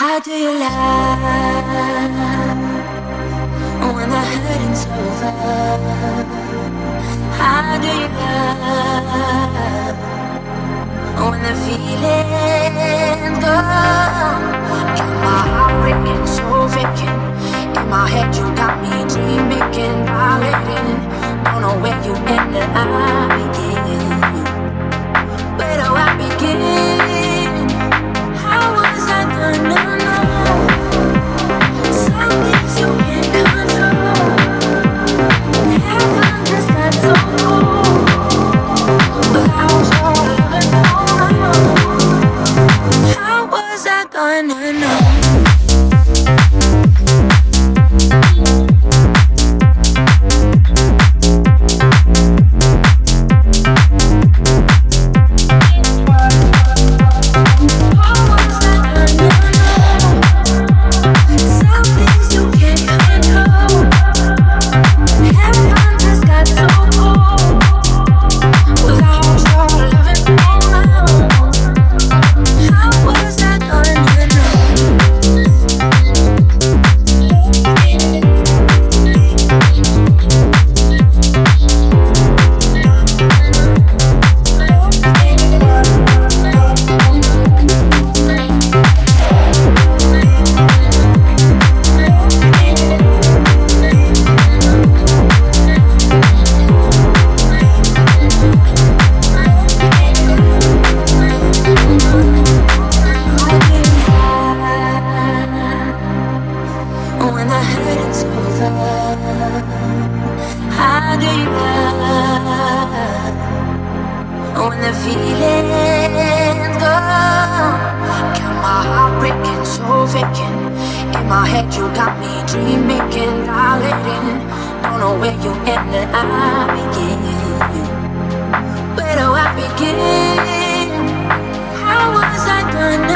How do you love when the hurting's over? How do you love when the feeling's gone? Got my heart breaking, so vacant. In my head you got me dream making, violating. Don't know where you end and I begin. Where do I begin? How was I gonna know? Some things you can't control. Heaven just got so cold. But I was all living on. How was I gonna know? How do you love when the feeling's gone? Got my heart breaking, so vacant. In my head you got me dream making, violating. Don't know where you end and I begin. Where do I begin? How was I gonna